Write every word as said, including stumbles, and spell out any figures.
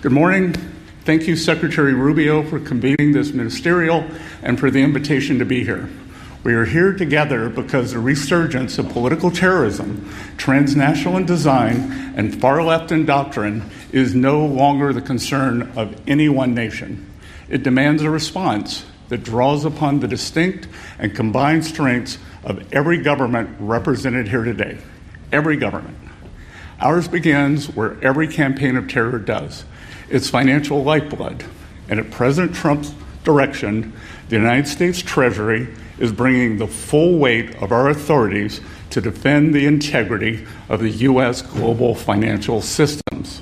Good morning. Thank you, Secretary Rubio, for convening this ministerial and for the invitation to be here. We are here together because the resurgence of political terrorism, transnational in design, and far-left in doctrine is no longer the concern of any one nation. It demands a response that draws upon the distinct and combined strengths of every government represented here today. Every government. Ours begins where every campaign of terror does. Its financial lifeblood. And at President Trump's direction, the United States Treasury is bringing the full weight of our authorities to defend the integrity of the U S global financial systems.